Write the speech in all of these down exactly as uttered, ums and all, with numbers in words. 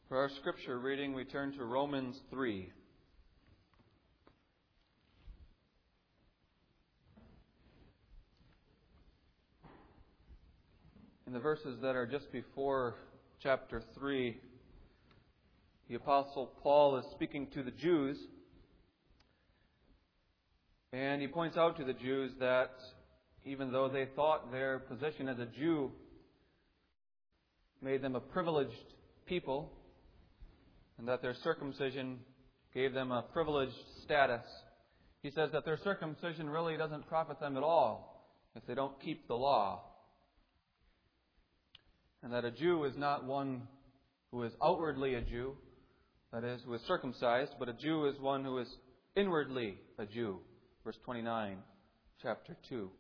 For our scripture reading, we turn to Romans three. In the verses that are just before chapter three, the Apostle Paul is speaking to the Jews, and he points out to the Jews that even though they thought their position as a Jew made them a privileged people, and that their circumcision gave them a privileged status, he says that their circumcision really doesn't profit them at all if they don't keep the law. And that a Jew is not one who is outwardly a Jew, that is, who is circumcised, but a Jew is one who is inwardly a Jew. Verse twenty-nine, chapter two.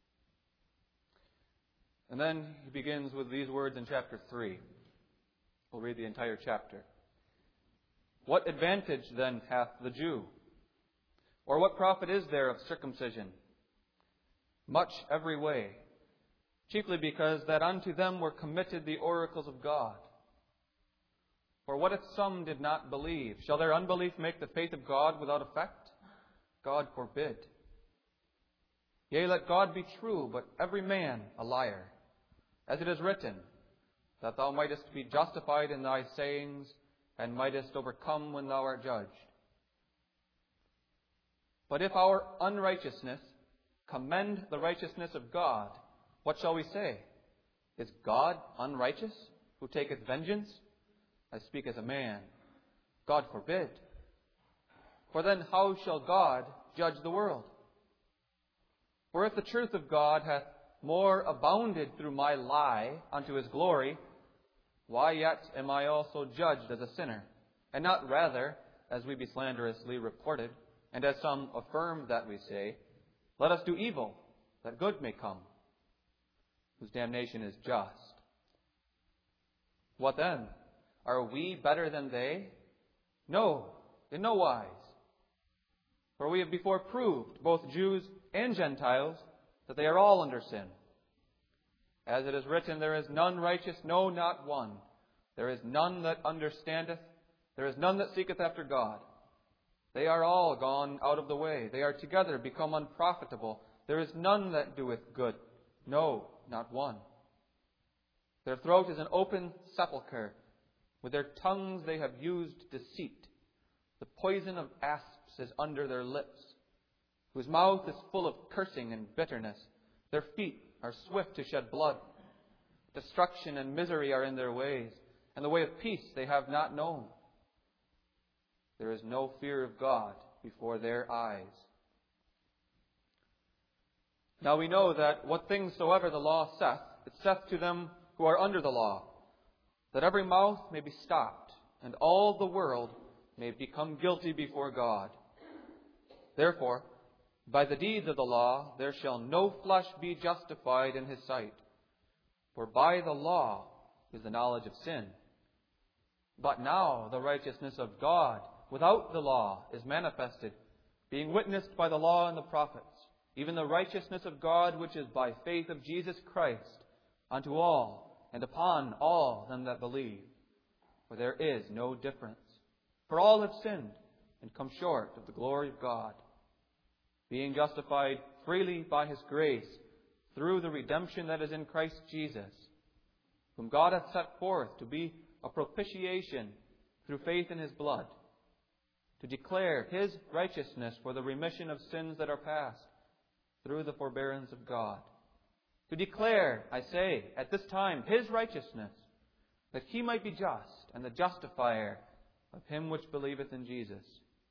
And then he begins with these words in chapter three. We'll read the entire chapter. What advantage then hath the Jew? Or what profit is there of circumcision? Much every way, chiefly because that unto them were committed the oracles of God. For what if some did not believe? Shall their unbelief make the faith of God without effect? God forbid. Yea, let God be true, but every man a liar. As it is written, that thou mightest be justified in thy sayings, and mightest overcome when thou art judged. But if our unrighteousness commend the righteousness of God, what shall we say? Is God unrighteous, who taketh vengeance? I speak as a man. God forbid. For then how shall God judge the world? For if the truth of God hath more abounded through my lie unto his glory, why yet am I also judged as a sinner? And not rather, as we be slanderously reported, and as some affirm that we say, let us do evil, that good may come, whose damnation is just. What then? Are we better than they? No, in no wise. For we have before proved, both Jews and Gentiles, that they are all under sin. As it is written, there is none righteous, no, not one. There is none that understandeth. There is none that seeketh after God. They are all gone out of the way. They are together become unprofitable. There is none that doeth good. No, not one. Their throat is an open sepulchre. With their tongues they have used deceit. The poison of asps is under their lips, whose mouth is full of cursing and bitterness. Their feet are swift to shed blood. Destruction and misery are in their ways, and the way of peace they have not known. There is no fear of God before their eyes. Now we know that what things soever the law saith, it saith to them who are under the law, that every mouth may be stopped, and all the world may become guilty before God. Therefore, by the deeds of the law, there shall no flesh be justified in his sight. For by the law is the knowledge of sin. But now the righteousness of God without the law is manifested, being witnessed by the law and the prophets, even the righteousness of God which is by faith of Jesus Christ, unto all and upon all them that believe. For there is no difference. For all have sinned and come short of the glory of God, being justified freely by his grace through the redemption that is in Christ Jesus, whom God hath set forth to be a propitiation through faith in his blood, to declare his righteousness for the remission of sins that are past, through the forbearance of God. To declare, I say, at this time, his righteousness, that he might be just and the justifier of him which believeth in Jesus.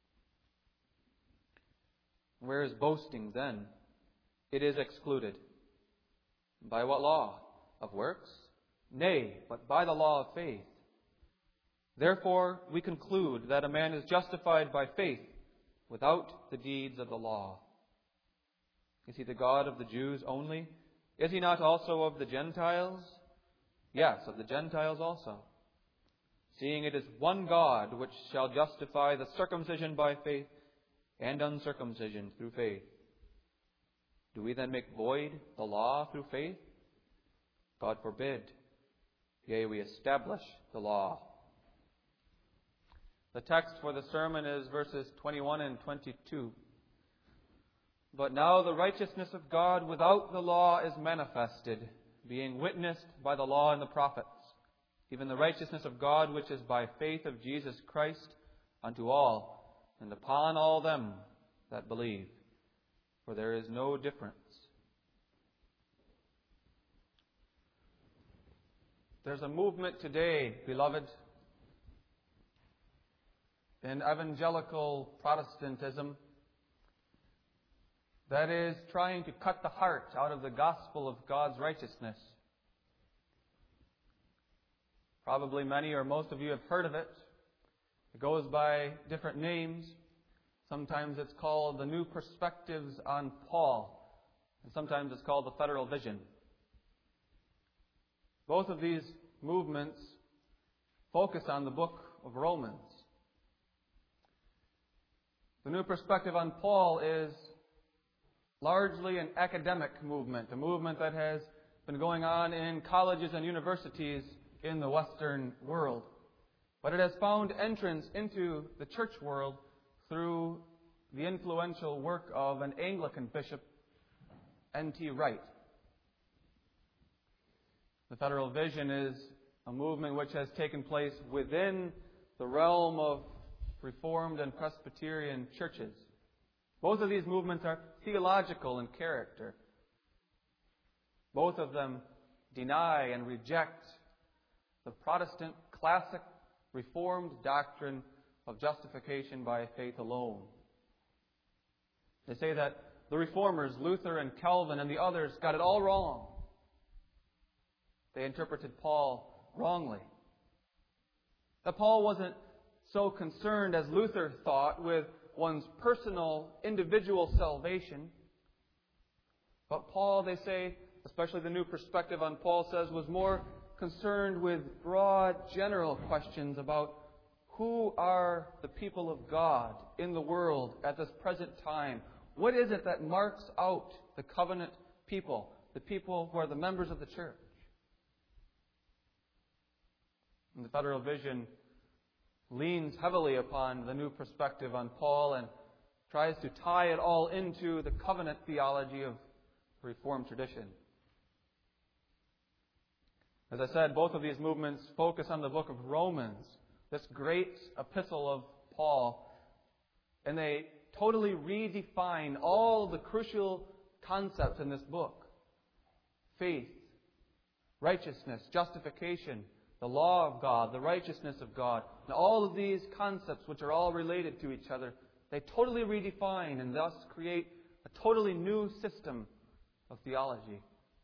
Where is boasting then? It is excluded. By what law? Of works? Nay, but by the law of faith. Therefore we conclude that a man is justified by faith without the deeds of the law. Is he the God of the Jews only? Is he not also of the Gentiles? Yes, of the Gentiles also. Seeing it is one God which shall justify the circumcision by faith and uncircumcision through faith. Do we then make void the law through faith? God forbid. Yea, we establish the law. The text for the sermon is verses twenty-one and twenty-two. But now the righteousness of God without the law is manifested, being witnessed by the law and the prophets, even the righteousness of God which is by faith of Jesus Christ unto all, and upon all them that believe. For there is no difference. There's a movement today, beloved, in evangelical Protestantism that is trying to cut the heart out of the gospel of God's righteousness. Probably many or most of you have heard of it. It goes by different names. Sometimes it's called the New Perspectives on Paul, and sometimes it's called the Federal Vision. Both of these movements focus on the book of Romans. The New Perspective on Paul is largely an academic movement, a movement that has been going on in colleges and universities in the Western world. But it has found entrance into the church world through the influential work of an Anglican bishop, N T Wright. The Federal Vision is a movement which has taken place within the realm of Reformed and Presbyterian churches. Both of these movements are theological in character. Both of them deny and reject the Protestant classic Reformed doctrine of justification by faith alone. They say that the Reformers, Luther and Calvin and the others, got it all wrong. They interpreted Paul wrongly. That Paul wasn't so concerned as Luther thought with one's personal, individual salvation. But Paul, they say, especially the New Perspective on Paul says, was more concerned with broad, general questions about who are the people of God in the world at this present time. What is it that marks out the covenant people, the people who are the members of the church? And the Federal Vision leans heavily upon the New Perspective on Paul and tries to tie it all into the covenant theology of Reformed tradition. As I said, both of these movements focus on the book of Romans, this great epistle of Paul, and they totally redefine all the crucial concepts in this book. Faith, righteousness, justification, the law of God, the righteousness of God, and all of these concepts which are all related to each other, they totally redefine and thus create a totally new system of theology.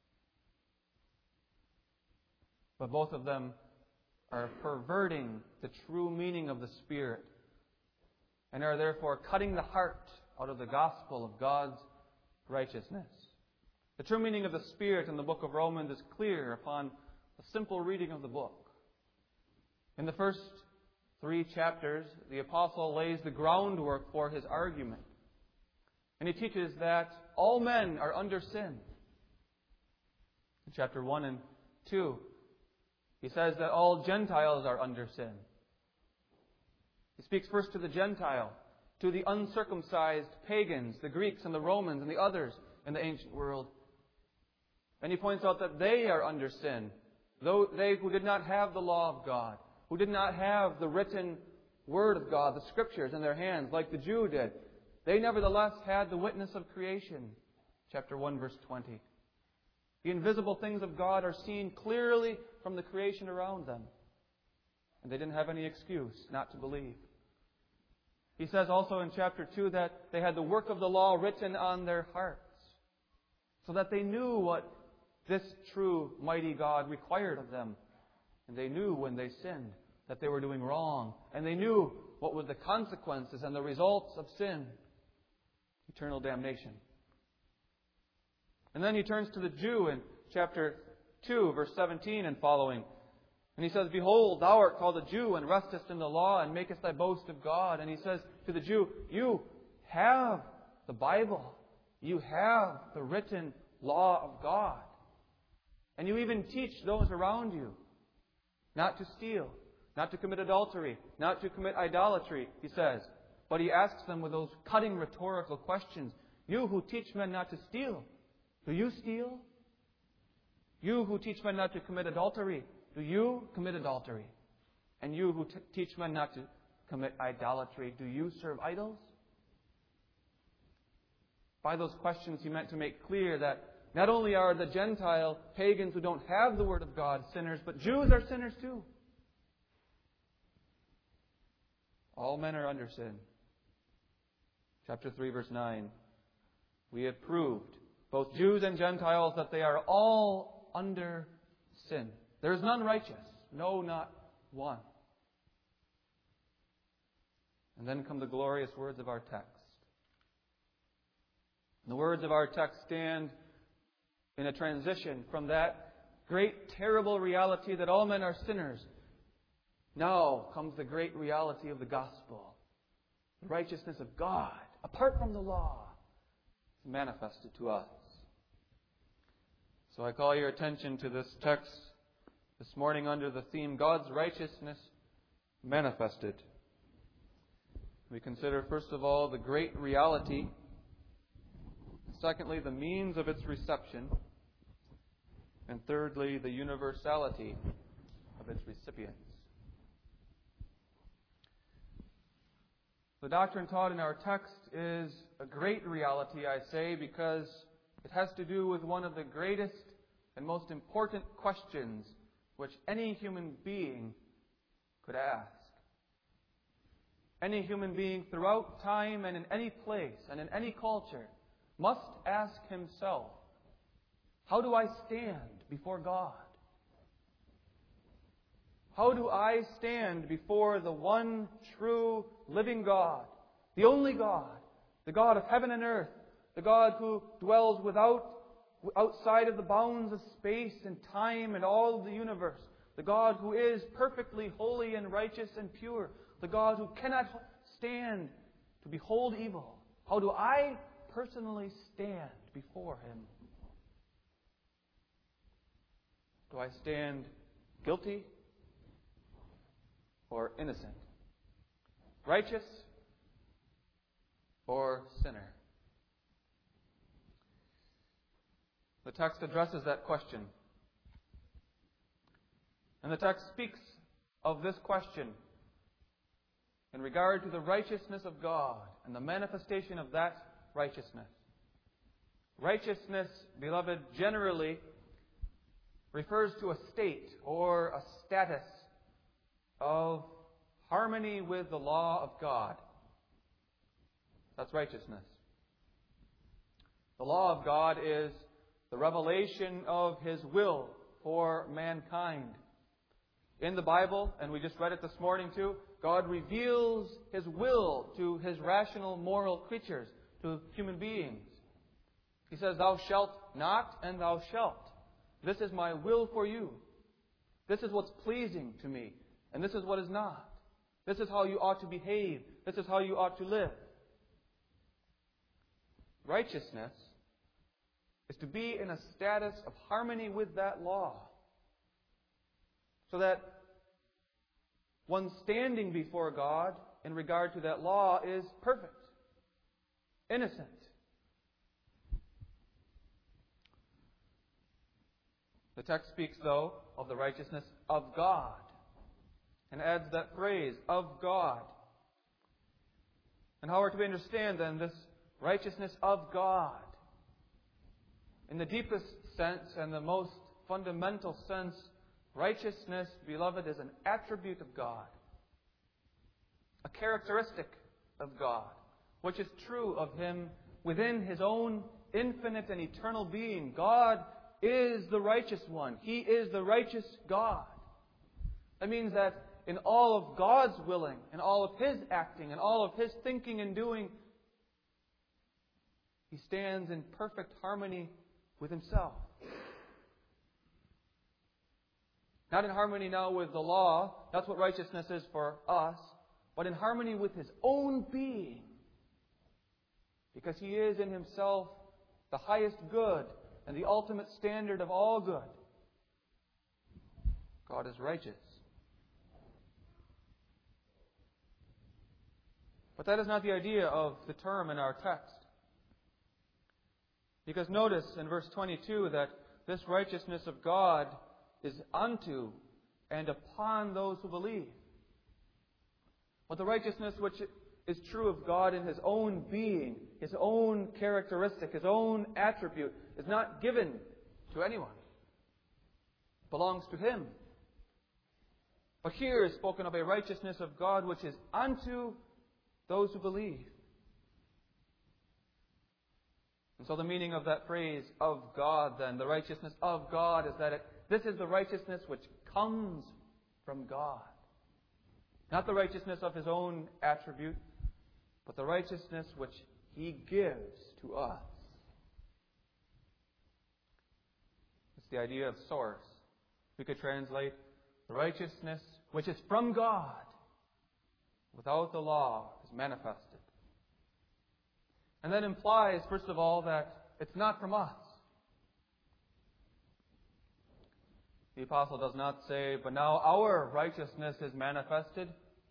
But both of them are perverting the true meaning of the Spirit and are therefore cutting the heart out of the gospel of God's righteousness. The true meaning of the Spirit in the book of Romans is clear upon a simple reading of the book. In the first three chapters, the apostle lays the groundwork for his argument. And he teaches that all men are under sin. In chapter one and two, he says that all Gentiles are under sin. He speaks first to the Gentile, to the uncircumcised pagans, the Greeks and the Romans and the others in the ancient world. And he points out that they are under sin, though they who did not have the law of God, who did not have the written Word of God, the Scriptures in their hands like the Jew did. They nevertheless had the witness of creation. Chapter one, verse twenty. The invisible things of God are seen clearly from the creation around them. And they didn't have any excuse not to believe. He says also in chapter two that they had the work of the law written on their hearts, so that they knew what this true, mighty God required of them. And they knew when they sinned that they were doing wrong. And they knew what were the consequences and the results of sin. Eternal damnation. And then he turns to the Jew in chapter two, verse seventeen and following. And he says, Behold, thou art called a Jew, and restest in the law, and makest thy boast of God. And he says to the Jew, you have the Bible. You have the written law of God. And you even teach those around you not to steal, not to commit adultery, not to commit idolatry, he says. But he asks them with those cutting rhetorical questions. You who teach men not to steal, do you steal? You who teach men not to commit adultery, do you commit adultery? And you who t- teach men not to commit idolatry, do you serve idols? By those questions, he meant to make clear that not only are the Gentile pagans who don't have the Word of God sinners, but Jews are sinners too. All men are under sin. Chapter three, verse nine. We have proved, both Jews and Gentiles, that they are all under sin. There is none righteous. No, not one. And then come the glorious words of our text. And the words of our text stand in a transition from that great, terrible reality that all men are sinners. Now comes the great reality of the gospel. The righteousness of God, apart from the law, is manifested to us. So I call your attention to this text this morning under the theme, God's righteousness manifested. We consider, first of all, the great reality. Secondly, the means of its reception. And thirdly, the universality of its recipients. The doctrine taught in our text is a great reality, I say, because it has to do with one of the greatest and most important questions which any human being could ask. Any human being throughout time and in any place and in any culture must ask himself, how do I stand before God? How do I stand before the one true living God, the only God, the God of heaven and earth, the God who dwells without, outside of the bounds of space and time and all of the universe, the God who is perfectly holy and righteous and pure, the God who cannot stand to behold evil? How do I personally stand before Him? Do I stand guilty or innocent? Righteous or sinner? The text addresses that question. And the text speaks of this question in regard to the righteousness of God and the manifestation of that righteousness. Righteousness, beloved, generally refers to a state or a status of harmony with the law of God. That's righteousness. The law of God is the revelation of His will for mankind. In the Bible, and we just read it this morning too, God reveals His will to His rational, moral creatures, to human beings. He says, "Thou shalt not, and thou shalt. This is my will for you. This is what's pleasing to me, and this is what is not. This is how you ought to behave. This is how you ought to live." Righteousness is to be in a status of harmony with that law, so that one standing before God in regard to that law is perfect, innocent. The text speaks, though, of the righteousness of God, and adds that phrase, of God. And how are we to understand, then, this righteousness of God? In the deepest sense and the most fundamental sense, righteousness, beloved, is an attribute of God, a characteristic of God, which is true of Him within His own infinite and eternal being. God is the righteous one. He is the righteous God. That means that in all of God's willing, in all of His acting, in all of His thinking and doing, He stands in perfect harmony with Himself. Not in harmony now with the law, that's what righteousness is for us, but in harmony with His own being. Because He is in Himself the highest good and the ultimate standard of all good. God is righteous. But that is not the idea of the term in our text. Because notice in verse twenty-two that this righteousness of God is unto and upon those who believe. But the righteousness which is true of God in His own being, His own characteristic, His own attribute, is not given to anyone. It belongs to Him. But here is spoken of a righteousness of God which is unto those who believe. And so the meaning of that phrase, of God, then, the righteousness of God, is that it, this is the righteousness which comes from God. Not the righteousness of His own attribute, but the righteousness which He gives to us. It's the idea of source. We could translate the righteousness which is from God, without the law, is manifested. And that implies, first of all, that it's not from us. The apostle does not say, but now our righteousness is manifested.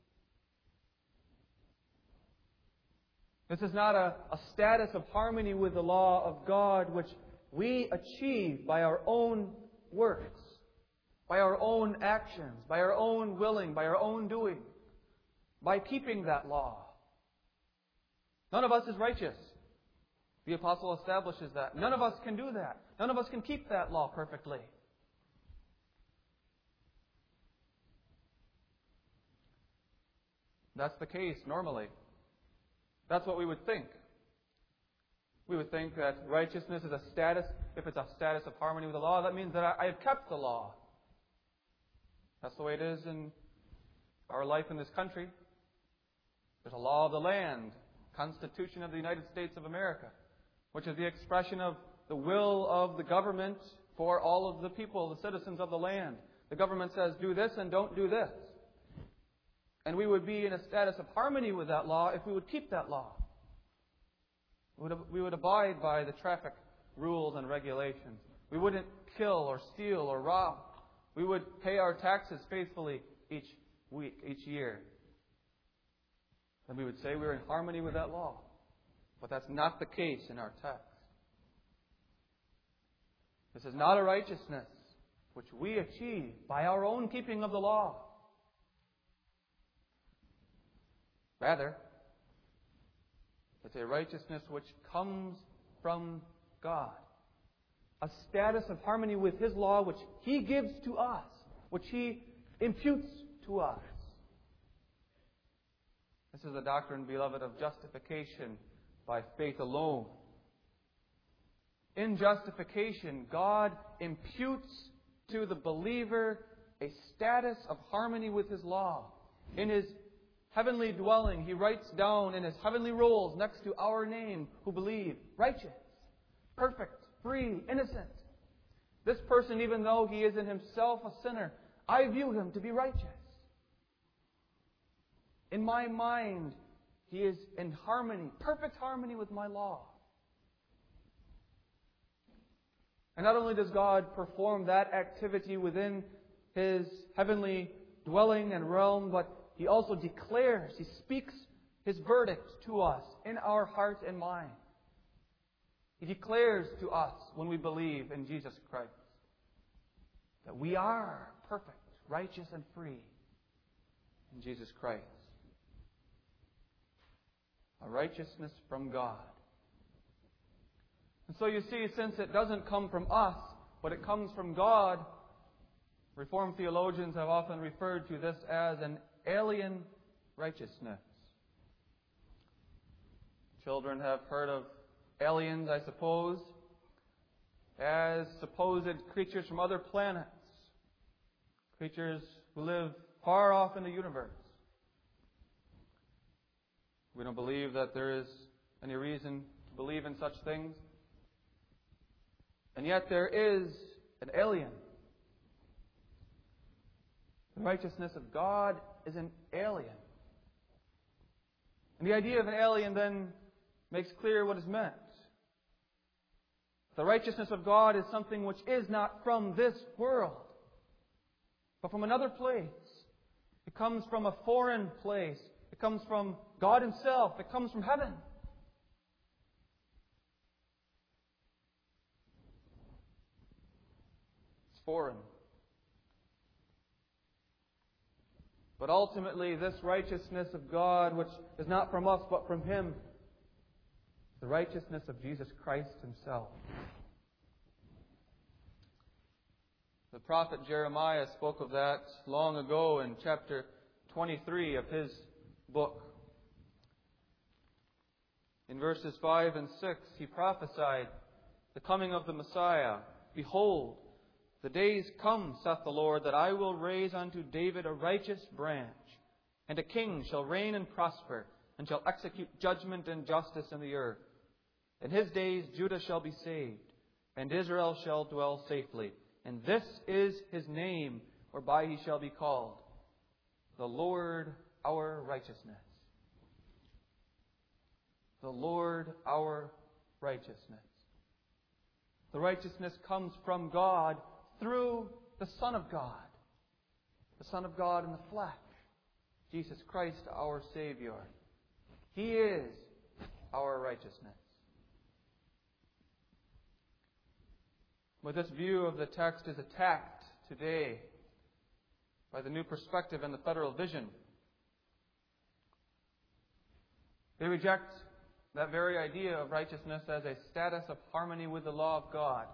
This is not a, a status of harmony with the law of God which we achieve by our own works, by our own actions, by our own willing, by our own doing, by keeping that law. None of us is righteous. The apostle establishes that. None of us can do that. None of us can keep that law perfectly. That's the case normally. That's what we would think. We would think that righteousness is a status. If it's a status of harmony with the law, that means that I have kept the law. That's the way it is in our life in this country. There's a law of the land, Constitution of the United States of America, which is the expression of the will of the government for all of the people, the citizens of the land. The government says, do this and don't do this. And we would be in a status of harmony with that law if we would keep that law. We would, we would abide by the traffic rules and regulations. We wouldn't kill or steal or rob. We would pay our taxes faithfully each week, each year. And we would say we're in harmony with that law. But that's not the case in our text. This is not a righteousness which we achieve by our own keeping of the law. Rather, it's a righteousness which comes from God. A status of harmony with His law which He gives to us, which He imputes to us. This is the doctrine, beloved, of justification by faith alone. In justification, God imputes to the believer a status of harmony with His law. In His heavenly dwelling, He writes down in His heavenly rolls next to our name who believe, righteous, perfect, free, innocent. This person, even though he is in himself a sinner, I view him to be righteous. In my mind, he is in harmony, perfect harmony with my law. And not only does God perform that activity within His heavenly dwelling and realm, but He also declares, He speaks His verdict to us in our heart and mind. He declares to us when we believe in Jesus Christ that we are perfect, righteous, and free in Jesus Christ. A righteousness from God. And so you see, since it doesn't come from us, but it comes from God, Reformed theologians have often referred to this as an alien righteousness. Children have heard of aliens, I suppose, as supposed creatures from other planets, creatures who live far off in the universe. We don't believe that there is any reason to believe in such things. And yet there is an alien. The righteousness of God is an alien. And the idea of an alien then makes clear what is meant. The righteousness of God is something which is not from this world, but from another place. It comes from a foreign place. It comes from God Himself that comes from heaven. It's foreign. But ultimately, this righteousness of God, which is not from us but from Him, is the righteousness of Jesus Christ Himself. The prophet Jeremiah spoke of that long ago in chapter twenty-three of his book. In verses five and six, he prophesied the coming of the Messiah. Behold, the days come, saith the Lord, that I will raise unto David a righteous branch, and a king shall reign and prosper, and shall execute judgment and justice in the earth. In his days Judah shall be saved, and Israel shall dwell safely. And this is His name, whereby He shall be called, the Lord our righteousness. The Lord our righteousness. The righteousness comes from God through the Son of God. The Son of God in the flesh. Jesus Christ our Savior. He is our righteousness. But this view of the text is attacked today by the New Perspective and the Federal Vision. They reject that very idea of righteousness as a status of harmony with the law of God.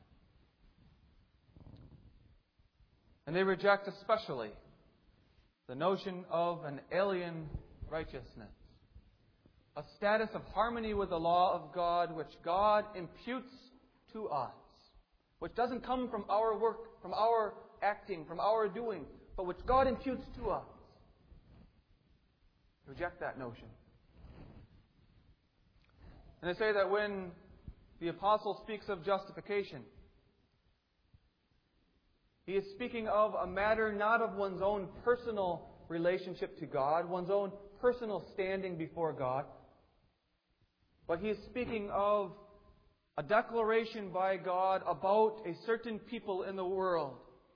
And they reject especially the notion of an alien righteousness. A status of harmony with the law of God which God imputes to us. Which doesn't come from our work, from our acting, from our doing, but which God imputes to us. Reject that notion. And they say that when the apostle speaks of justification, he is speaking of a matter not of one's own personal relationship to God, one's own personal standing before God, but he is speaking of a declaration by God about a certain people in the world.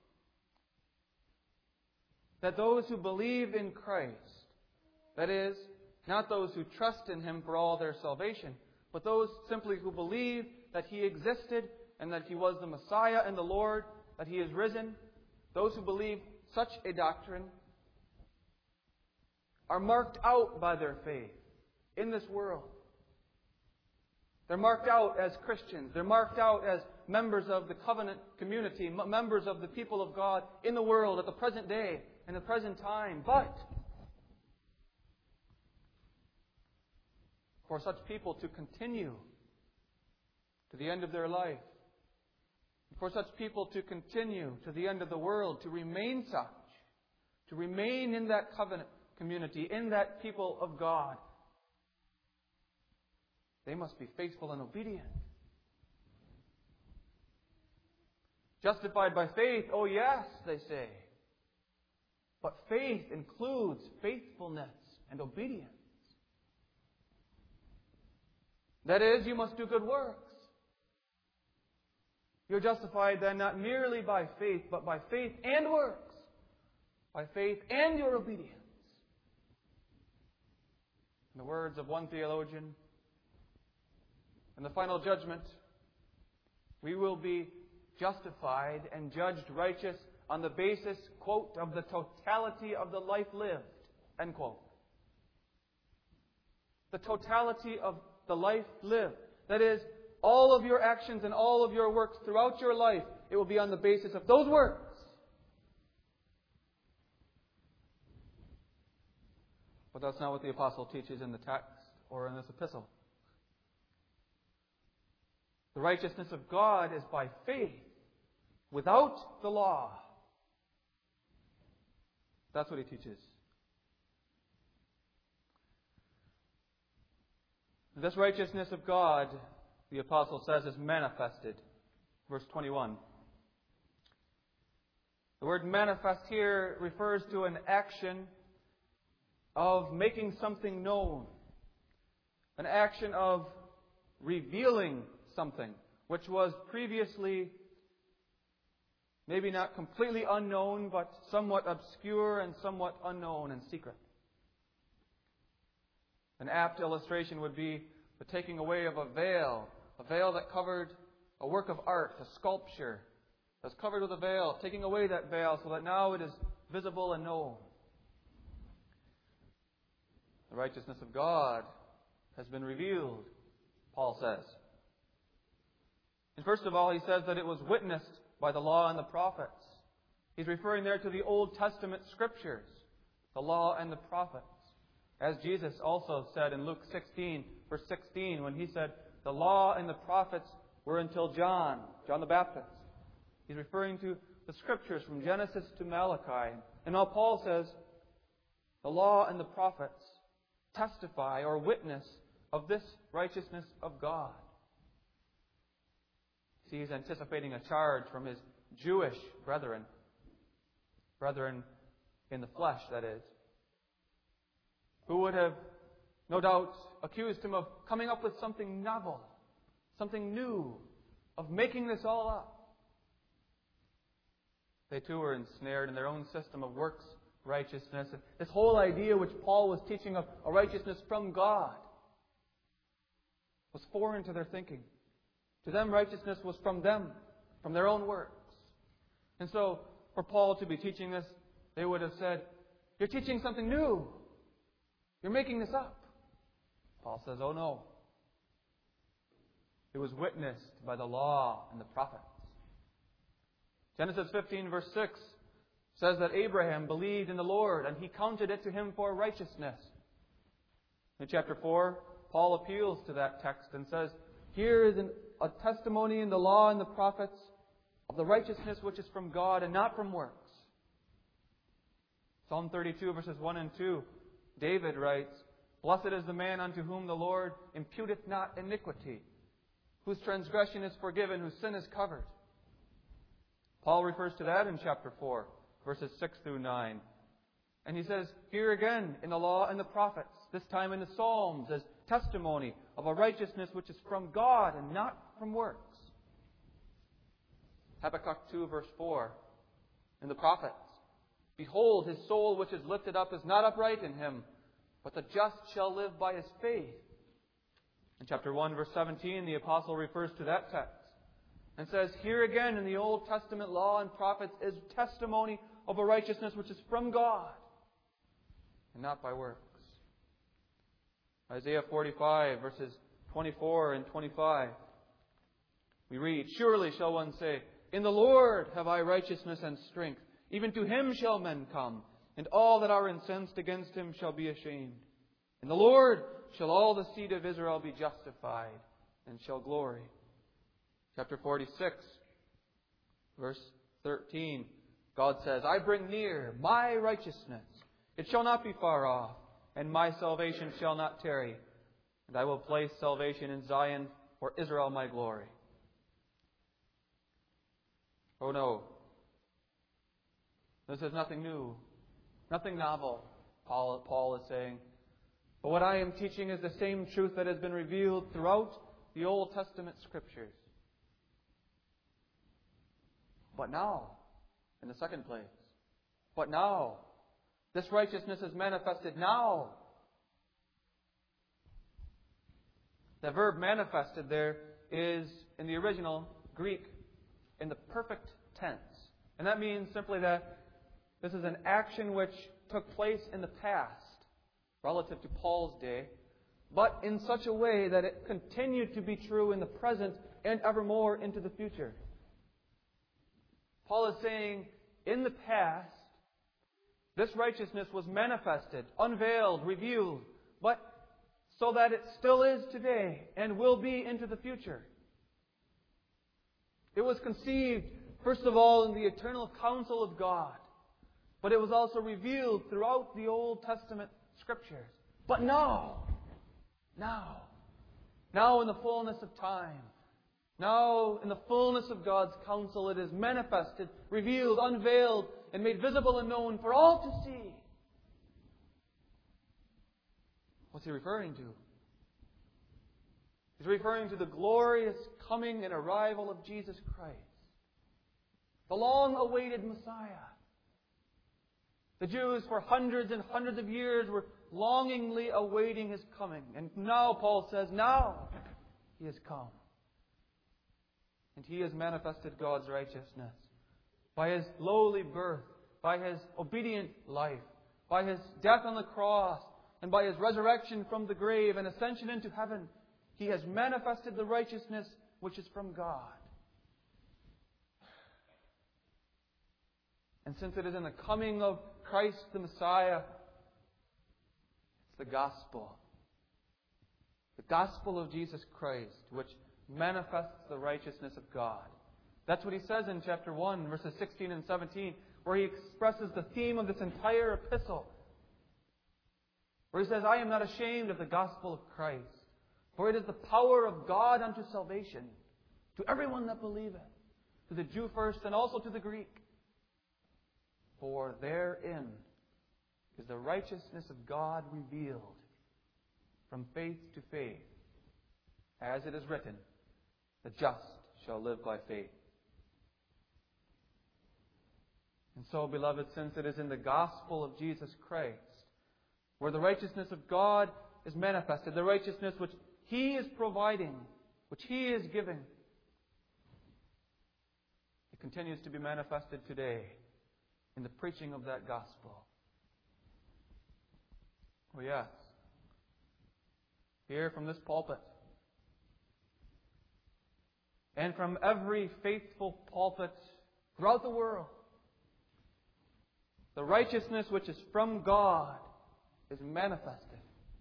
That those who believe in Christ, that is, not those who trust in Him for all their salvation, but those simply who believe that He existed and that He was the Messiah and the Lord, that He is risen, those who believe such a doctrine are marked out by their faith in this world. They're marked out as Christians. They're marked out as members of the covenant community, m- members of the people of God in the world at the present day, in the present time. But for such people to continue to the end of their life, for such people to continue to the end of the world, to remain such, to remain in that covenant community, in that people of God, they must be faithful and obedient. Justified by faith, oh yes, they say. But faith includes faithfulness and obedience. That is, you must do good works. You're justified then not merely by faith, but by faith and works. By faith and your obedience. In the words of one theologian, in the final judgment, we will be justified and judged righteous on the basis, quote, of the totality of the life lived, end quote. The totality of the life lived. That is, all of your actions and all of your works throughout your life, it will be on the basis of those works. But that's not what the apostle teaches in the text or in this epistle. The righteousness of God is by faith, without the law. That's what he teaches. This righteousness of God, the apostle says, is manifested. Verse twenty-one. The word manifest here refers to an action of making something known. An action of revealing something which was previously maybe not completely unknown, but somewhat obscure and somewhat unknown and secret. An apt illustration would be the taking away of a veil, a veil that covered a work of art, a sculpture that's covered with a veil, taking away that veil so that now it is visible and known. The righteousness of God has been revealed, Paul says. And first of all, he says that it was witnessed by the law and the prophets. He's referring there to the Old Testament Scriptures, the law and the prophets. As Jesus also said in Luke sixteen, verse sixteen, when he said, the law and the prophets were until John, John the Baptist. He's referring to the Scriptures from Genesis to Malachi. And now Paul says, the law and the prophets testify or witness of this righteousness of God. See, he's anticipating a charge from his Jewish brethren. Brethren in the flesh, that is. Who would have, no doubt, accused him of coming up with something novel, something new, of making this all up. They too were ensnared in their own system of works righteousness. This whole idea which Paul was teaching of a righteousness from God was foreign to their thinking. To them, righteousness was from them, from their own works. And so, for Paul to be teaching this, they would have said, you're teaching something new. You're making this up. Paul says, oh no. It was witnessed by the law and the prophets. Genesis fifteen, verse six says that Abraham believed in the Lord and he counted it to him for righteousness. In chapter four, Paul appeals to that text and says, here is an, a testimony in the law and the prophets of the righteousness which is from God and not from works. Psalm thirty-two, verses one and two, David writes, blessed is the man unto whom the Lord imputeth not iniquity, whose transgression is forgiven, whose sin is covered. Paul refers to that in chapter four, verses six through nine. And he says, here again in the law and the prophets, this time in the Psalms, as testimony of a righteousness which is from God and not from works. Habakkuk two, verse four, in the prophets, behold, his soul which is lifted up is not upright in him, but the just shall live by his faith. In chapter one, verse seventeen, the apostle refers to that text and says, here again in the Old Testament law and prophets is testimony of a righteousness which is from God and not by works. Isaiah forty-five, verses twenty-four and twenty-five, we read, surely shall one say, in the Lord have I righteousness and strength. Even to him shall men come, and all that are incensed against him shall be ashamed. In the Lord shall all the seed of Israel be justified, and shall glory. Chapter forty-six, verse thirteen, God says, I bring near my righteousness. It shall not be far off, and my salvation shall not tarry. And I will place salvation in Zion for Israel my glory. Oh no. This is nothing new, nothing novel, Paul, Paul is saying. But what I am teaching is the same truth that has been revealed throughout the Old Testament Scriptures. But now, in the second place, but now, this righteousness is manifested now. The verb manifested there is, in the original Greek, in the perfect tense. And that means simply that this is an action which took place in the past, relative to Paul's day, but in such a way that it continued to be true in the present and evermore into the future. Paul is saying, in the past, this righteousness was manifested, unveiled, revealed, but so that it still is today and will be into the future. It was conceived, first of all, in the eternal counsel of God, but it was also revealed throughout the Old Testament Scriptures. But now, now, now in the fullness of time, now in the fullness of God's counsel, it is manifested, revealed, unveiled, and made visible and known for all to see. What's he referring to? He's referring to the glorious coming and arrival of Jesus Christ, the long-awaited Messiah. The Jews for hundreds and hundreds of years were longingly awaiting His coming. And now, Paul says, now He has come. And He has manifested God's righteousness by His lowly birth, by His obedient life, by His death on the cross, and by His resurrection from the grave and ascension into heaven. He has manifested the righteousness which is from God. And since it is in the coming of Christ the Messiah, it's the gospel. The gospel of Jesus Christ, which manifests the righteousness of God. That's what he says in chapter one, verses sixteen and seventeen, where he expresses the theme of this entire epistle. Where he says, I am not ashamed of the gospel of Christ, for it is the power of God unto salvation, to everyone that believeth, to the Jew first and also to the Greek. For therein is the righteousness of God revealed from faith to faith, as it is written, the just shall live by faith. And so, beloved, since it is in the gospel of Jesus Christ where the righteousness of God is manifested, the righteousness which He is providing, which He is giving, it continues to be manifested today in the preaching of that gospel. Oh yes, here from this pulpit, and from every faithful pulpit throughout the world, the righteousness which is from God is manifested.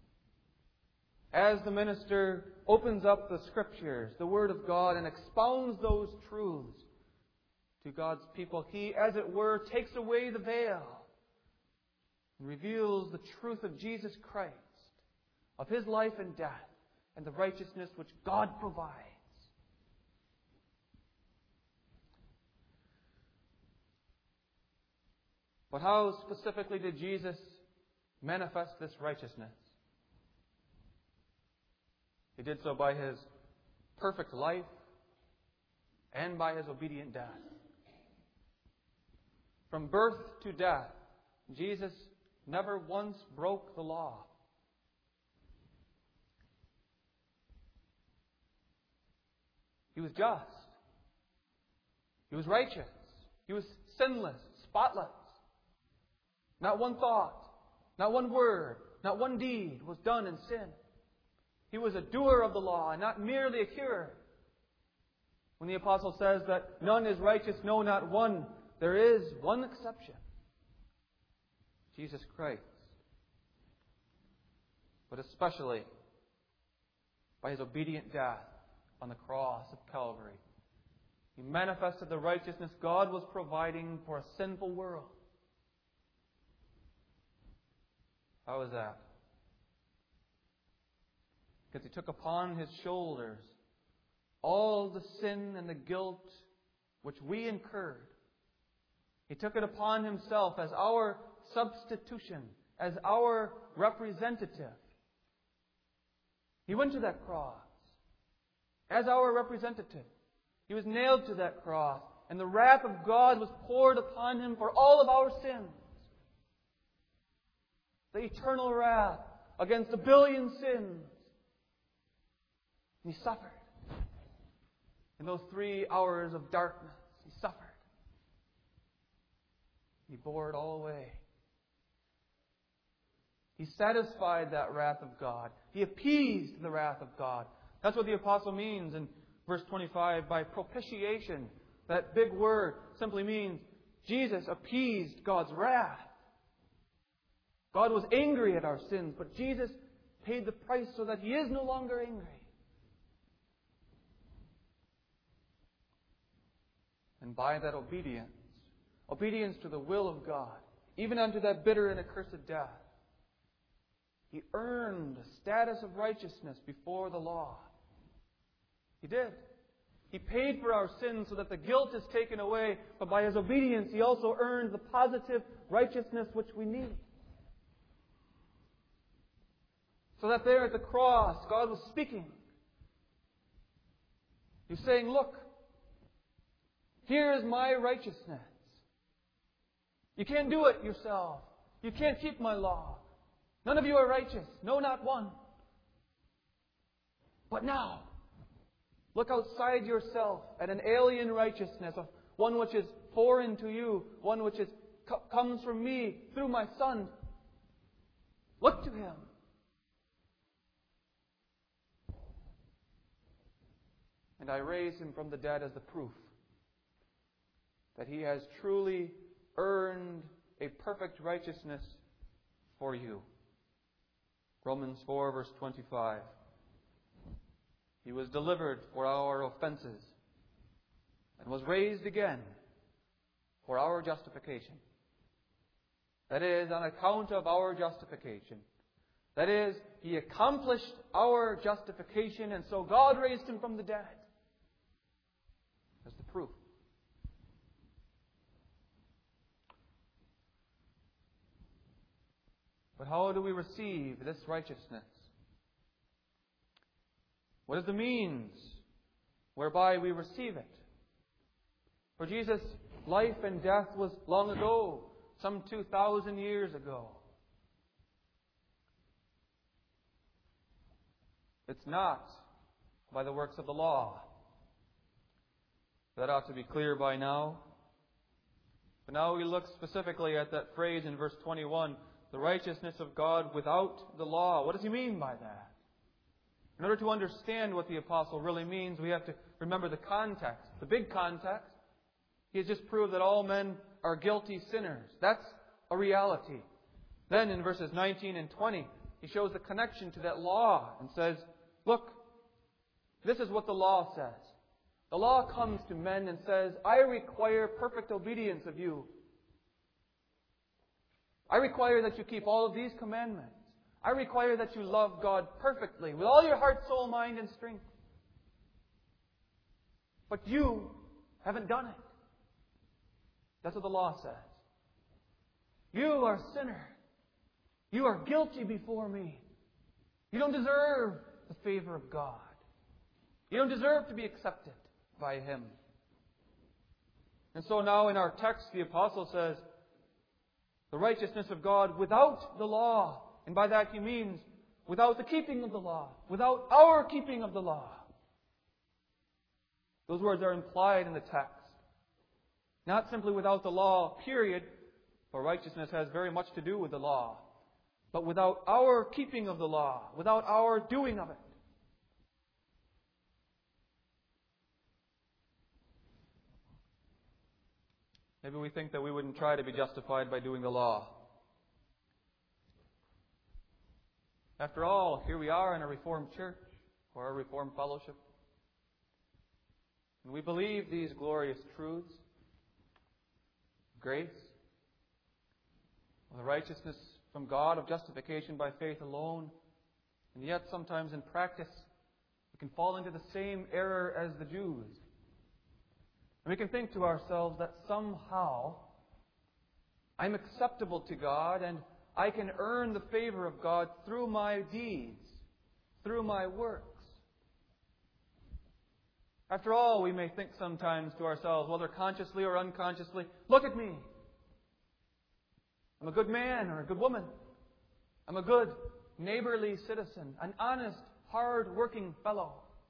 As the minister opens up the Scriptures, the Word of God, and expounds those truths to God's people, he, as it were, takes away the veil and reveals the truth of Jesus Christ, of His life and death, and the righteousness which God provides. But how specifically did Jesus manifest this righteousness? He did so by His perfect life and by His obedient death. From birth to death, Jesus never once broke the law. He was just. He was righteous. He was sinless, spotless. Not one thought, not one word, not one deed was done in sin. He was a doer of the law and not merely a hearer. When the apostle says that none is righteous, no, not one, there is one exception. Jesus Christ. But especially by His obedient death on the cross of Calvary, He manifested the righteousness God was providing for a sinful world. How is that? Because He took upon His shoulders all the sin and the guilt which we incurred. He took it upon Himself as our substitution, as our representative. He went to that cross as our representative. He was nailed to that cross, and the wrath of God was poured upon Him for all of our sins. The eternal wrath against a billion sins. And He suffered. In those three hours of darkness, He suffered. He bore it all away. He satisfied that wrath of God. He appeased the wrath of God. That's what the apostle means in verse twenty-five by propitiation. That big word simply means Jesus appeased God's wrath. God was angry at our sins, but Jesus paid the price so that He is no longer angry. And by that obedience, obedience to the will of God, even unto that bitter and accursed death, He earned a status of righteousness before the law. He did. He paid for our sins so that the guilt is taken away, but by His obedience He also earned the positive righteousness which we need. So that there at the cross, God was speaking. He was saying, look, here is my righteousness. You can't do it yourself. You can't keep my law. None of you are righteous. No, not one. But now, look outside yourself at an alien righteousness, of one which is foreign to you, one which is, co- comes from me through my Son. Look to Him. And I raise Him from the dead as the proof that He has truly earned a perfect righteousness for you. Romans four, verse twenty-five. He was delivered for our offenses and was raised again for our justification. That is, on account of our justification. That is, He accomplished our justification, and so God raised Him from the dead. As the proof. But how do we receive this righteousness? What is the means whereby we receive it? For Jesus' life and death was long ago, some two thousand years ago. It's not by the works of the law. That ought to be clear by now. But now we look specifically at that phrase in verse twenty-one, the righteousness of God without the law. What does he mean by that? In order to understand what the apostle really means, we have to remember the context. The big context. He has just proved that all men are guilty sinners. That's a reality. Then in verses nineteen and twenty, he shows the connection to that law and says, look, this is what the law says. The law comes to men and says, I require perfect obedience of you. I require that you keep all of these commandments. I require that you love God perfectly, with all your heart, soul, mind, and strength. But you haven't done it. That's what the law says. You are a sinner. You are guilty before me. You don't deserve the favor of God. You don't deserve to be accepted by Him. And so now in our text, the apostle says, the righteousness of God without the law. And by that he means without the keeping of the law. Without our keeping of the law. Those words are implied in the text. Not simply without the law, period, for righteousness has very much to do with the law. But without our keeping of the law. Without our doing of it. Maybe we think that we wouldn't try to be justified by doing the law. After all, here we are in a Reformed church or a Reformed fellowship. And we believe these glorious truths. Grace. The righteousness from God of justification by faith alone. And yet sometimes in practice we can fall into the same error as the Jews. And we can think to ourselves that somehow I'm acceptable to God and I can earn the favor of God through my deeds, through my works. After all, we may think sometimes to ourselves, whether consciously or unconsciously, look at me. I'm a good man or a good woman. I'm a good, neighborly citizen, an honest, hard-working fellow.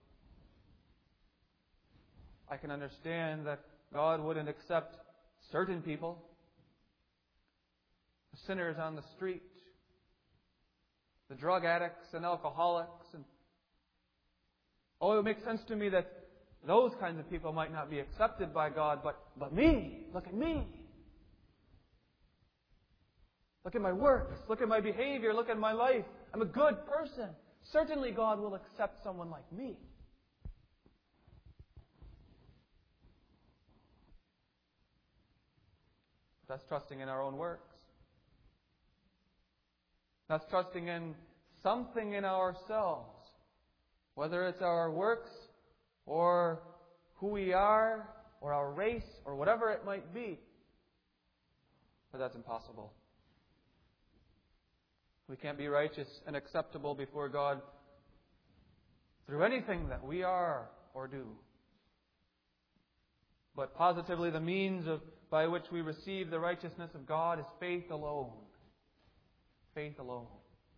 I can understand that God wouldn't accept certain people, the sinners on the street, the drug addicts and alcoholics. And oh, it would make sense to me that those kinds of people might not be accepted by God, but, but me, look at me. Look at my works, look at my behavior, look at my life. I'm a good person. Certainly God will accept someone like me. That's trusting in our own works. That's trusting in something in ourselves. Whether it's our works or who we are or our race or whatever it might be. But that's impossible. We can't be righteous and acceptable before God through anything that we are or do. But positively the means of by which we receive the righteousness of God is faith alone. Faith alone.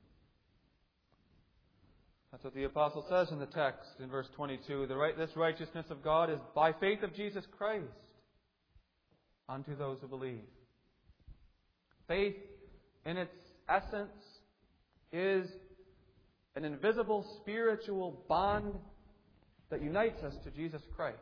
That's what the apostle says in the text in verse twenty-two. The right, this righteousness of God is by faith of Jesus Christ unto those who believe. Faith, in its essence, is an invisible spiritual bond that unites us to Jesus Christ.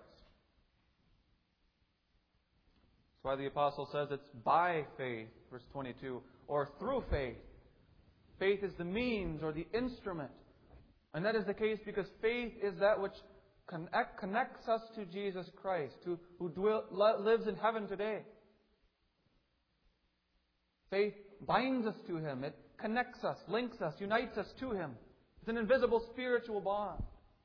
That's why the apostle says it's by faith, verse twenty-two, or through faith. Faith is the means or the instrument. And that is the case because faith is that which connect, connects us to Jesus Christ, who, who dwell, lives in heaven today. Faith binds us to Him. It connects us, links us, unites us to Him. It's an invisible spiritual bond.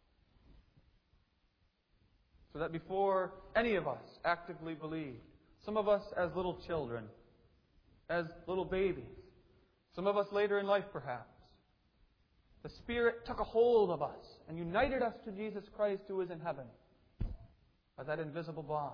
So that before any of us actively believed, some of us as little children, as little babies, some of us later in life perhaps, the Spirit took a hold of us and united us to Jesus Christ who is in heaven by that invisible bond.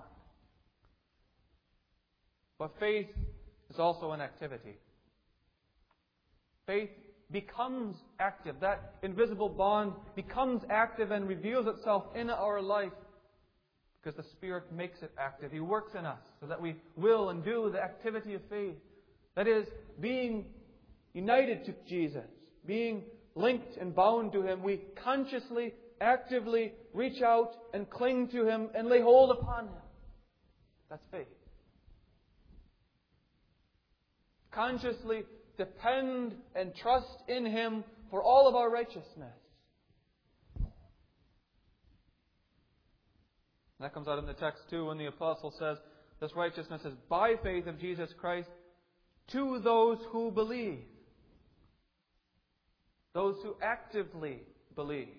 But faith is also an activity. Faith becomes active. That invisible bond becomes active and reveals itself in our life because the Spirit makes it active. He works in us so that we will and do the activity of faith. That is, being united to Jesus, being linked and bound to Him, we consciously, actively reach out and cling to Him and lay hold upon Him. That's faith. Consciously depend and trust in Him for all of our righteousness. That comes out in the text too when the apostle says this righteousness is by faith of Jesus Christ to those who believe. Those who actively believe.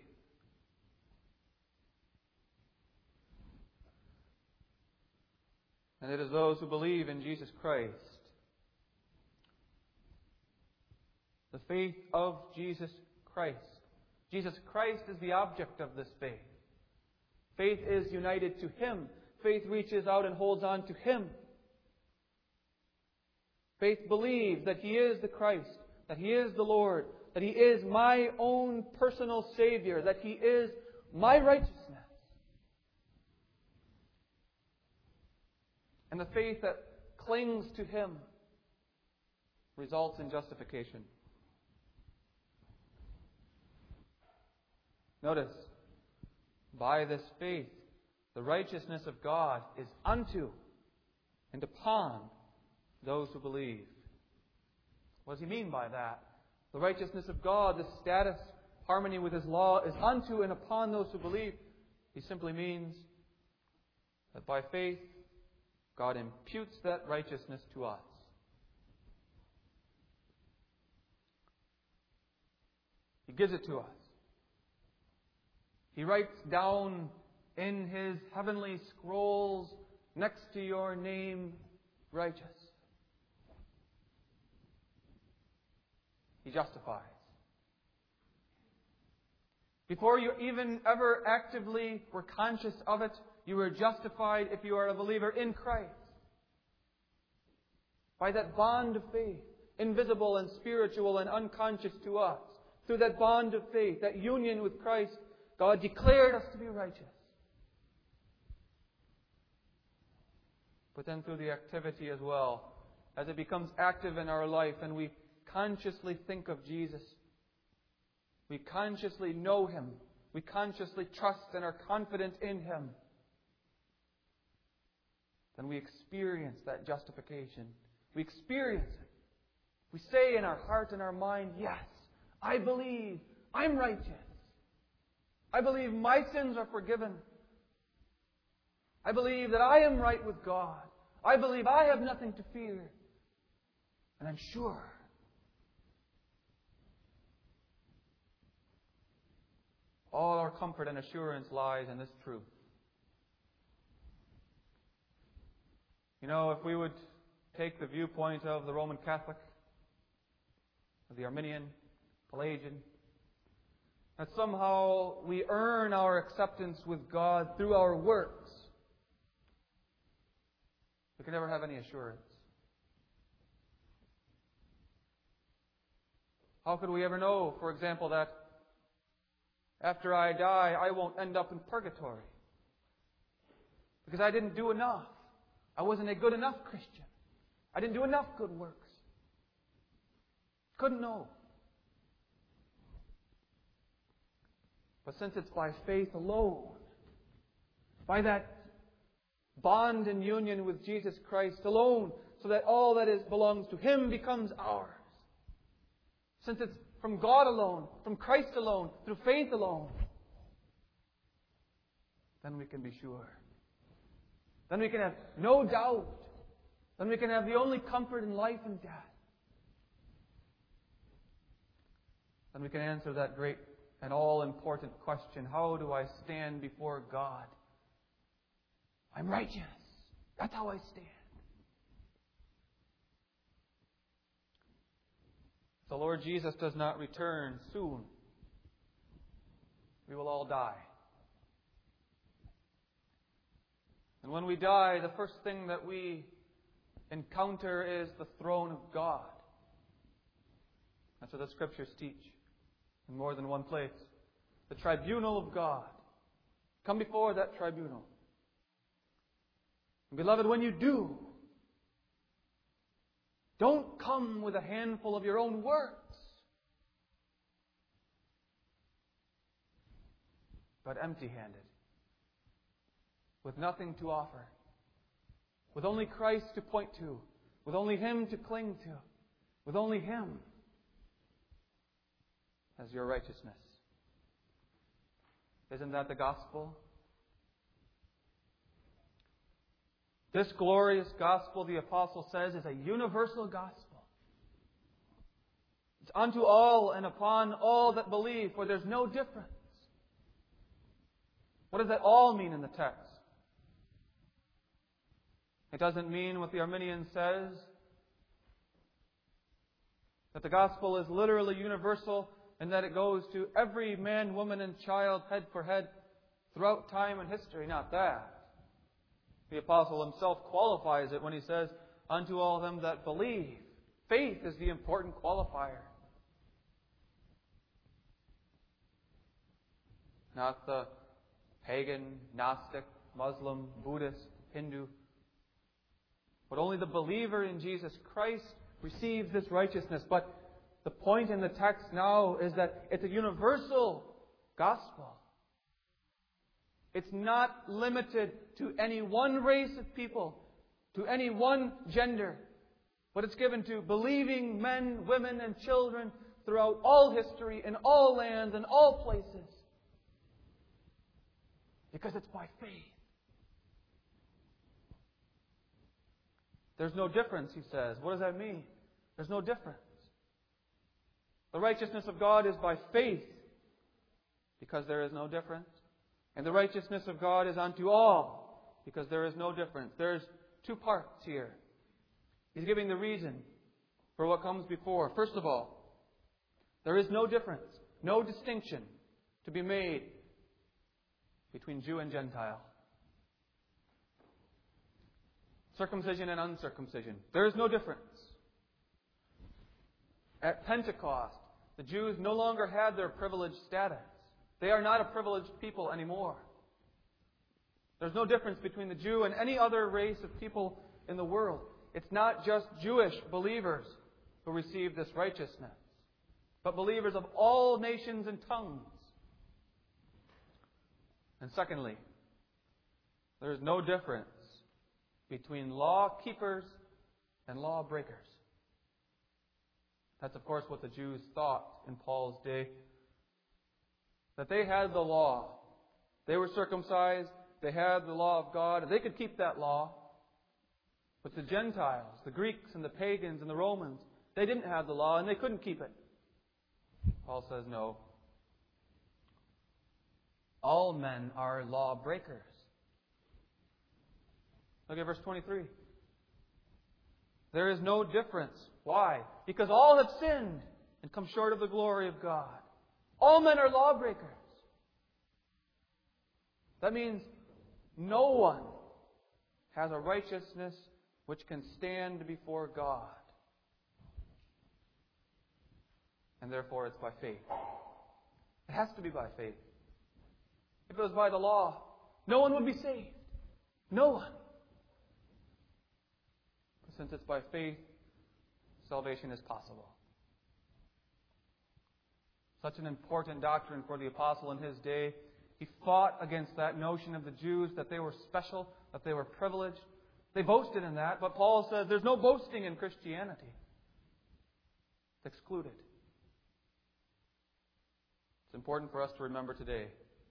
And it is those who believe in Jesus Christ. The faith of Jesus Christ. Jesus Christ is the object of this faith. Faith is united to Him. Faith reaches out and holds on to Him. Faith believes that He is the Christ, that He is the Lord, that He is my own personal Savior, that He is my righteousness. And the faith that clings to Him results in justification. Notice, by this faith, the righteousness of God is unto and upon those who believe. What does He mean by that? The righteousness of God, the status, harmony with His law, is unto and upon those who believe. He simply means that by faith, God imputes that righteousness to us. He gives it to us. He writes down in His heavenly scrolls next to your name, righteous. He justifies. Before you even ever actively were conscious of it, you were justified if you are a believer in Christ. By that bond of faith, invisible and spiritual and unconscious to us. Through that bond of faith, that union with Christ, God declared us to be righteous. But then through the activity as well, as it becomes active in our life and we consciously think of Jesus, we consciously know Him, we consciously trust and are confident in Him, then we experience that justification. We experience it. We say in our heart and our mind, yes, I believe I'm righteous. I believe my sins are forgiven. I believe that I am right with God. I believe I have nothing to fear. And I'm sure all our comfort and assurance lies in this truth. You know, if we would take the viewpoint of the Roman Catholic, of the Arminian, Pelagian, that somehow we earn our acceptance with God through our works, we can never have any assurance. How could we ever know, for example, that after I die, I won't end up in purgatory? Because I didn't do enough. I wasn't a good enough Christian. I didn't do enough good works. Couldn't know. But since it's by faith alone, by that bond and union with Jesus Christ alone, so that all that is belongs to Him becomes ours. Since it's from God alone, from Christ alone, through faith alone, then we can be sure. Then we can have no doubt. Then we can have the only comfort in life and death. Then we can answer that great and all-important question, how do I stand before God? I'm righteous. That's how I stand. The Lord Jesus does not return soon. We will all die. And when we die, the first thing that we encounter is the throne of God. That's what the Scriptures teach in more than one place. The tribunal of God. Come before that tribunal. And beloved, when you do, don't come with a handful of your own works, but empty-handed, with nothing to offer, with only Christ to point to, with only Him to cling to, with only Him as your righteousness. Isn't that the gospel? This glorious gospel, the apostle says, is a universal gospel. It's unto all and upon all that believe, for there's no difference. What does that all mean in the text? It doesn't mean what the Arminian says, that the gospel is literally universal and that it goes to every man, woman, and child, head for head, throughout time and history. Not that. The apostle himself qualifies it when he says, unto all them that believe. Faith is the important qualifier. Not the pagan, Gnostic, Muslim, Buddhist, Hindu. But only the believer in Jesus Christ receives this righteousness. But the point in the text now is that it's a universal gospel. It's not limited to any one race of people, to any one gender, but it's given to believing men, women, and children throughout all history, in all lands, and all places. Because it's by faith. There's no difference, he says. What does that mean? There's no difference. The righteousness of God is by faith, because there is no difference. And the righteousness of God is unto all, because there is no difference. There's two parts here. He's giving the reason for what comes before. First of all, there is no difference, no distinction to be made between Jew and Gentile. Circumcision and uncircumcision. There is no difference. At Pentecost, the Jews no longer had their privileged status. They are not a privileged people anymore. There's no difference between the Jew and any other race of people in the world. It's not just Jewish believers who receive this righteousness, but believers of all nations and tongues. And secondly, there is no difference between law keepers and law breakers. That's, of course, what the Jews thought in Paul's day. That they had the law. They were circumcised. They had the law of God. And they could keep that law. But the Gentiles, the Greeks and the pagans and the Romans, they didn't have the law and they couldn't keep it. Paul says no. All men are law breakers. Look at verse twenty-three. There is no difference. Why? Because all have sinned and come short of the glory of God. All men are lawbreakers. That means no one has a righteousness which can stand before God. and therefore it's by faith. It has to be by faith. If it was by the law, no one would be saved. No one. But since it's by faith, salvation is possible. Such an important doctrine for the apostle in his day. He fought against that notion of the Jews that they were special, that they were privileged. They boasted in that, but Paul says there's no boasting in Christianity. It's excluded. It's important for us to remember today.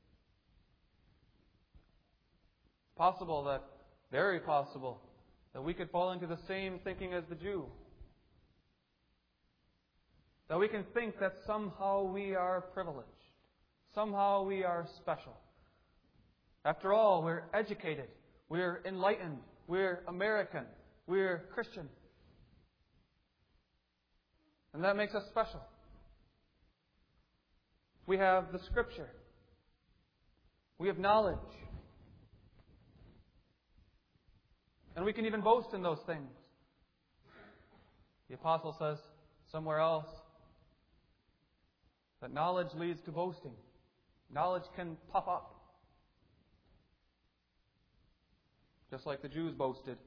It's possible that, very possible, that we could fall into the same thinking as the Jew. That we can think that somehow we are privileged. Somehow we are special. After all, we're educated. We're enlightened. We're American. We're Christian. And that makes us special. We have the Scripture. We have knowledge. And we can even boast in those things. The apostle says somewhere else that knowledge leads to boasting. Knowledge can puff up. Just like the Jews boasted.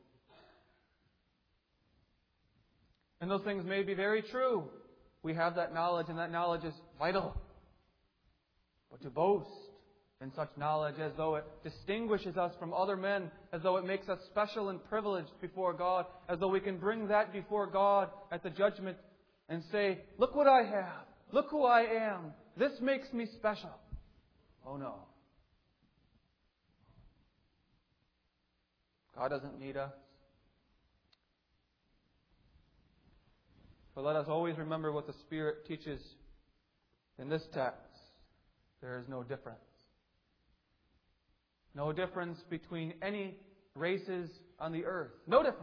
And those things may be very true. We have that knowledge, and that knowledge is vital. But to boast in such knowledge as though it distinguishes us from other men, as though it makes us special and privileged before God, as though we can bring that before God at the judgment and say, look what I have. Look who I am. This makes me special. Oh no. God doesn't need us. But let us always remember what the Spirit teaches in this text. There is no difference. No difference between any races on the earth. No difference.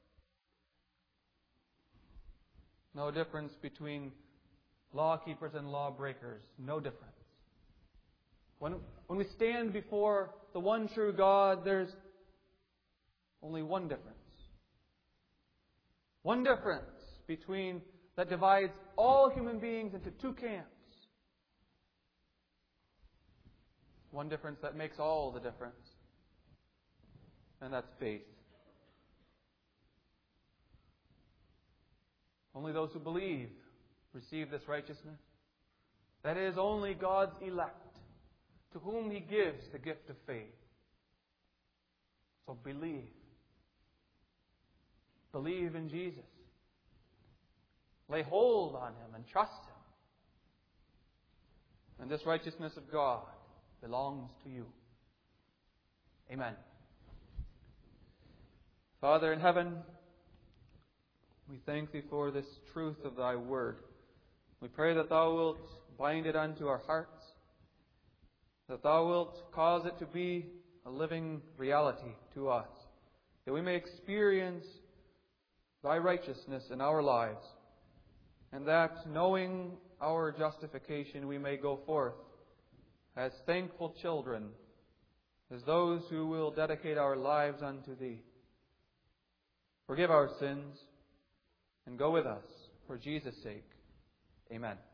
No difference between law keepers and lawbreakers. No difference. When, when we stand before the one true God, there's only one difference. One difference between that divides all human beings into two camps. One difference that makes all the difference. And that's faith. Only those who believe receive this righteousness. That is, only God's elect, to whom He gives the gift of faith. So believe. Believe in Jesus. Lay hold on Him and trust Him. And this righteousness of God belongs to you. Amen. Father in heaven, we thank Thee for this truth of Thy Word. We pray that Thou wilt bind it unto our hearts, that Thou wilt cause it to be a living reality to us, that we may experience Thy righteousness in our lives, and that, knowing our justification, we may go forth as thankful children, as those who will dedicate our lives unto Thee. Forgive our sins, and go with us for Jesus' sake. Amen.